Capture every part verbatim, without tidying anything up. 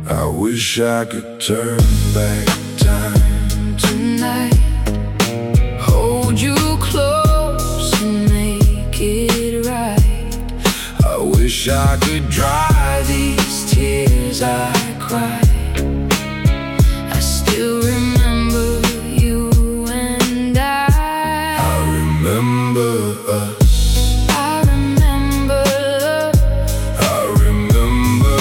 I wish I could turn back time tonight, hold you close and make it right. I wish I could dry these tears I cried. I still remember you and I. I remember us. I remember love. I remember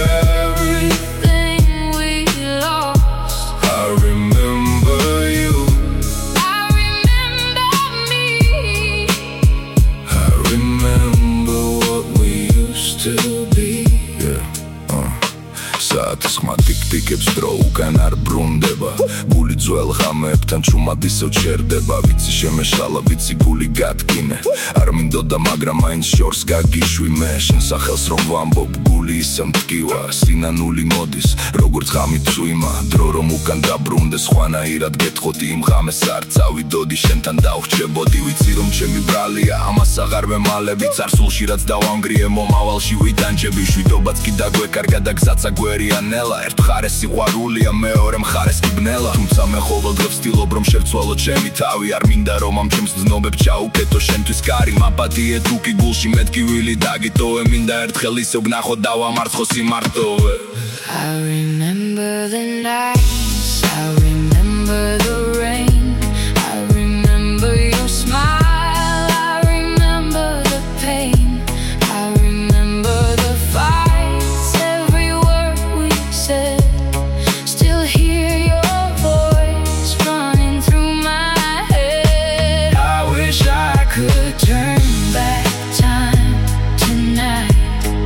everything we lost. I remember you. I remember me. I remember what we used to be. Yeah. uh. საათის ხმა ტიკ-ტიკებს დრო უკან არ ბრუნდება. გული ძველ ღამეებთან ჩუმად ისევ ჩერდება. ვიცი შემეშალა, ვიცი გული გადგინე. არ მინდოდა მაგრამ მაინც შორს გაგიშვი მე. შენ სახელს რომ ვამბობ, გული ისევ მტკივა. სინანული მოდის, როგორც ღამით წვიმა. დრო რომ უკან დაბრუნდეს, ხვანაირად გეტყოდი იმ ღამეს არ წავიდოდი. შენთან დავხრჩებოდი, ვიცი რომ ჩემი ბრალია. ამას აღარ ვემალები, წარსულში რაც დავანგრიე, მომავალში ვიტანჯები. შვიდობაც კი დაგვეკარგა და გზაც აგვერია ნელა. ერთ მხარეს სიყვარულია, მეორე მხარეს კი ბნელა. თუმცა მე ყოველდღე ვცდილობ რომ შევცვალო ჩემი თავი. არ მინდა რომ ამ ჩემს ძნობებს ჩაუკეტო შენთვის კარი. მაპატიე თუ კი გულში მეტკივილი დაგიტოვე. მინდა ერთხელ ისევ ვნახო დავამარცხო სიმარტოვე. I remember the nights, I remember the rain, I remember your smile, I remember the pain, I remember the fights, every word we said. Still hear your voice running through my head. I wish I could turn back time tonight,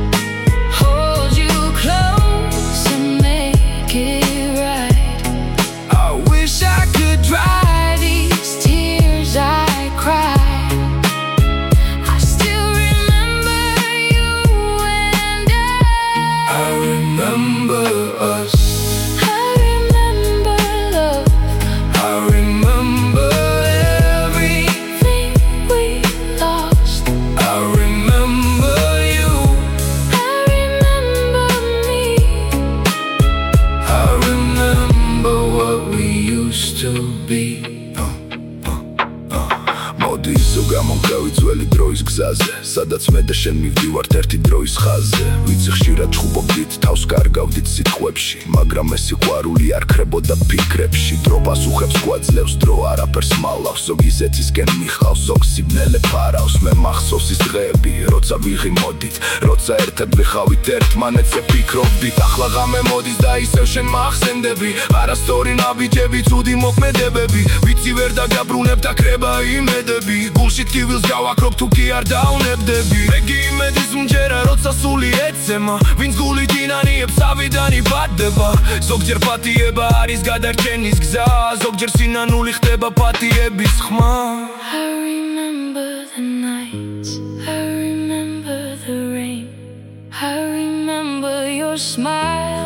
hold you close and make it right. I wish I could Dry these tears I cried. I still remember you and I. I remember us. I remember love, I remember everything we lost. I remember you. I remember me. I remember what we used to be. მოდი ისო გამოვყევი ძველი დროის გზაზე, სადაც მე და შენ მივდივართ ერთი დროის ხაზზე. ვიცი ხშირად ჩხუბობდით, თავს კარგავდით სიტყვებში, მაგრამ ეს სიყვარული არ ქრებოდა ფიქრებში. დრო პასუხებს გვაძლევს, დრო არაფერს მალავს. ზოგი ზეცისკენ მიხავს, ზოგს სიბნელე ფარავს. მე მახსოვს ის დღეები, როცა ვიღიმოდით, როცა ერთად ვიხავით ერთმანეთზე ფიქრობდით. ახლა ღამე მოდის და ისევ შენ მახსენდები. არასწორი ნაბიჯები, ცუდი მოქმედებები. ვიცი ვერ დაგაბრუნებ და ქრება იმედები. გულში ტკივილს გავაქრობ თუ კი არ დაუნებდები. მეგი იმედის მჯერა როცა სული ეცემა, ვინც გულით ინანიებს ავიდან იბადება. ზოგჯერ პატიება არის გადარჩენის გზა, ზოგჯერ სინანული ხდება პატიების ხმა. I remember the nights, I remember the rain, I remember your smile.